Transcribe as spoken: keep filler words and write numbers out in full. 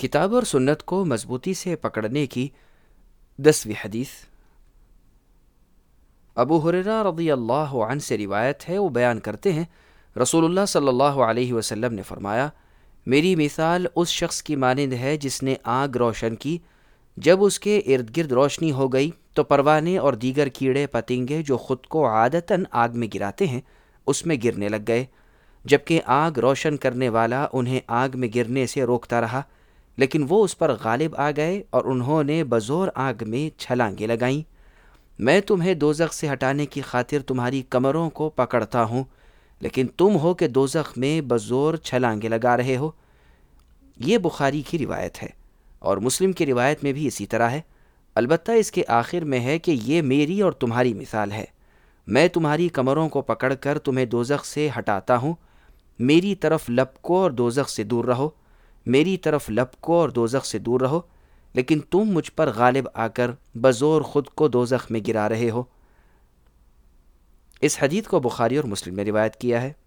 کتاب اور سنت کو مضبوطی سے پکڑنے کی دسویں حدیث۔ ابو ہریرہ رضی اللہ عنہ سے روایت ہے، وہ بیان کرتے ہیں رسول اللہ صلی اللہ علیہ وسلم نے فرمایا، میری مثال اس شخص کی مانند ہے جس نے آگ روشن کی، جب اس کے ارد گرد روشنی ہو گئی تو پروانے اور دیگر کیڑے پتنگے جو خود کو عادتاً آگ میں گراتے ہیں اس میں گرنے لگ گئے، جبکہ آگ روشن کرنے والا انہیں آگ میں گرنے سے روکتا رہا، لیکن وہ اس پر غالب آ گئے اور انہوں نے بزور آگ میں چھلانگیں لگائیں۔ میں تمہیں دوزخ سے ہٹانے کی خاطر تمہاری کمروں کو پکڑتا ہوں، لیکن تم ہو کہ دوزخ میں بزور چھلانگیں لگا رہے ہو۔ یہ بخاری کی روایت ہے اور مسلم کی روایت میں بھی اسی طرح ہے، البتہ اس کے آخر میں ہے کہ یہ میری اور تمہاری مثال ہے۔ میں تمہاری کمروں کو پکڑ کر تمہیں دوزخ سے ہٹاتا ہوں، میری طرف لپکو اور دوزخ سے دور رہو، میری طرف لپکو اور دوزخ سے دور رہو، لیکن تم مجھ پر غالب آ کر بزور خود کو دوزخ میں گرا رہے ہو۔ اس حدیث کو بخاری اور مسلم نے روایت کیا ہے۔